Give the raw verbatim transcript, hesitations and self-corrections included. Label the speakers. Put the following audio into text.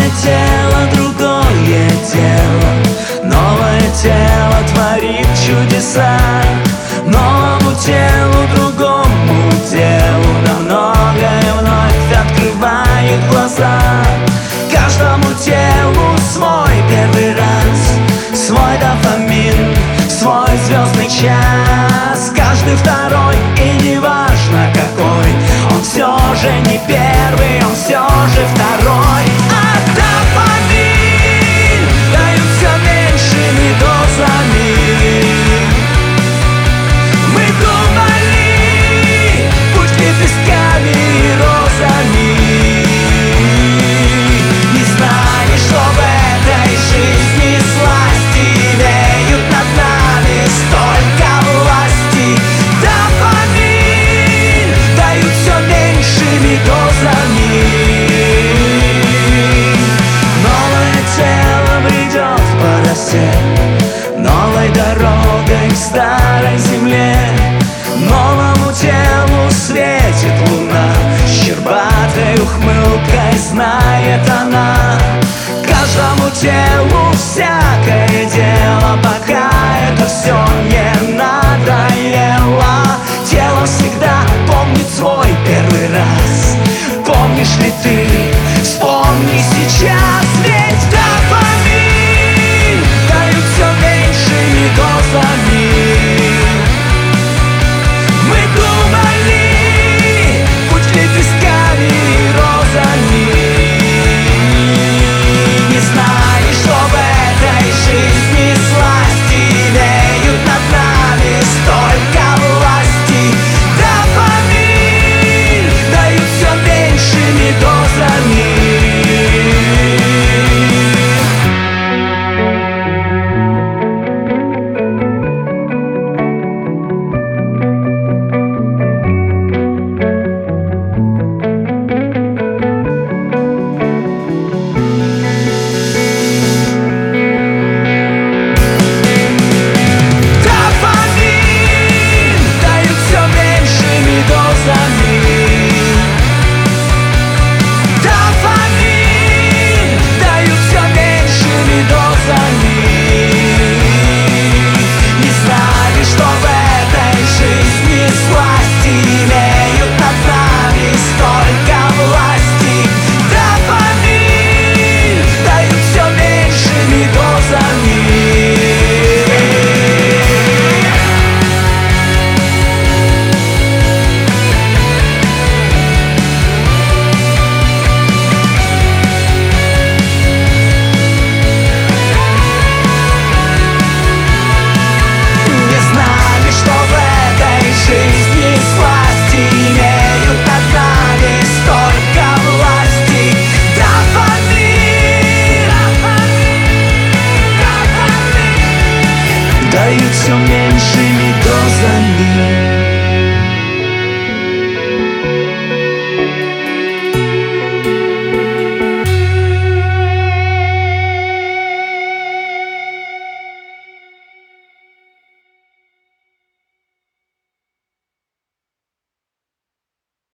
Speaker 1: Новое тело, другое тело, новое тело творит чудеса. Новому телу, другому телу, на многое вновь открывает глаза. Каждому телу свой первый раз, свой дофамин, свой звездный час. Каждый второй, и не важно какой, он все же не первый, он все же второй. А дофамин дают все меньшими дозами. Мы думали, путь лепестками и розами, не знали, что в этой жизни сласти имеют над нами столько власти. Дофамин дают все меньшими дозами. Новое тело бредет по росе, новой дорогой к старой земле. Новому телу светит луна, щербатой ухмылкой знает она. Каждому телу всякое дело, пока это все не надоело. Тело всегда помнит свой первый раз. Помнишь ли ты? Вспомни сейчас, ведь дофамин дают все меньшими дозами.